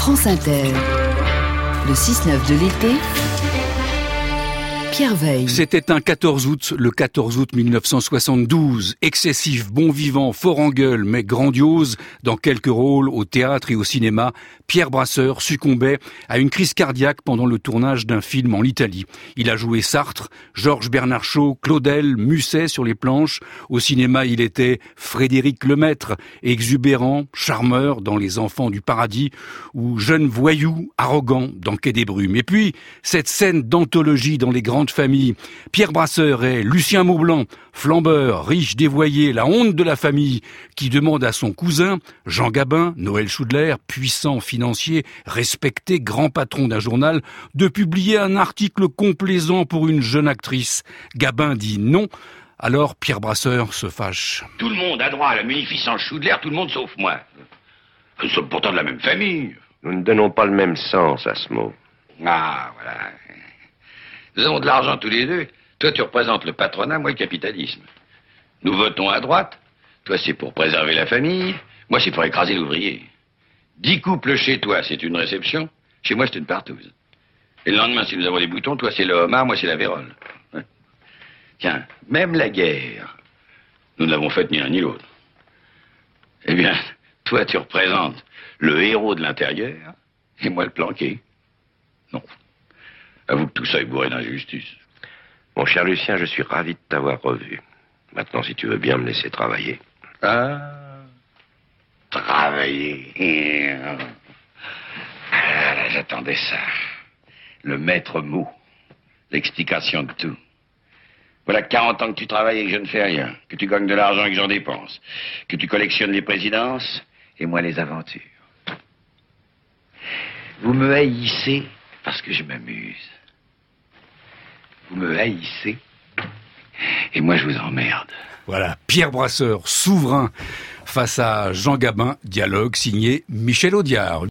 France Inter, le 6-9 de l'été, Pierre Veille. C'était un 14 août, le 14 août 1972. Excessif, bon vivant, fort en gueule, mais grandiose, dans quelques rôles au théâtre et au cinéma, Pierre Brasseur succombait à une crise cardiaque pendant le tournage d'un film en Italie. Il a joué Sartre, Georges Bernard Shaw, Claudel, Musset sur les planches. Au cinéma, il était Frédéric Lemaître, exubérant, charmeur dans Les Enfants du Paradis, ou jeune voyou, arrogant dans Quai des Brumes. Et puis, cette scène d'anthologie dans Les Grandes Familles. Pierre Brasseur est Lucien Maublanc, flambeur, riche, dévoyé, la honte de la famille, qui demande à son cousin, Jean Gabin, Noël Choudler, puissant financier, respecté, grand patron d'un journal, de publier un article complaisant pour une jeune actrice. Gabin dit non. Alors Pierre Brasseur se fâche. Tout le monde a droit à la munificence Choudler, tout le monde sauf moi. Nous sommes pourtant de la même famille. Nous ne donnons pas le même sens à ce mot. Ah, voilà. Nous avons de l'argent tous les deux. Toi, tu représentes le patronat, moi, le capitalisme. Nous votons à droite. Toi, c'est pour préserver la famille. Moi, c'est pour écraser l'ouvrier. 10 couples chez toi, c'est une réception. Chez moi, c'est une partouze. Et le lendemain, si nous avons des boutons, toi, c'est le homard, moi, c'est la vérole. Tiens, même la guerre, nous n'avons faite ni l'un ni l'autre. Eh bien, toi, tu représentes le héros de l'intérieur, et moi, le planqué. Non. Avoue que tout ça est bourré d'injustice. Mon cher Lucien, je suis ravi de t'avoir revu. Maintenant, si tu veux bien me laisser travailler. Ah, travailler. Ah, là, j'attendais ça. Le maître mot. L'explication de tout. Voilà 40 ans que tu travailles et que je ne fais rien. Que tu gagnes de l'argent et que j'en dépense. Que tu collectionnes les présidences et moi les aventures. Vous me haïssez parce que je m'amuse. Vous me haïssez et moi je vous emmerde. Voilà, Pierre Brasseur, souverain, face à Jean Gabin, dialogue signé Michel Audiard.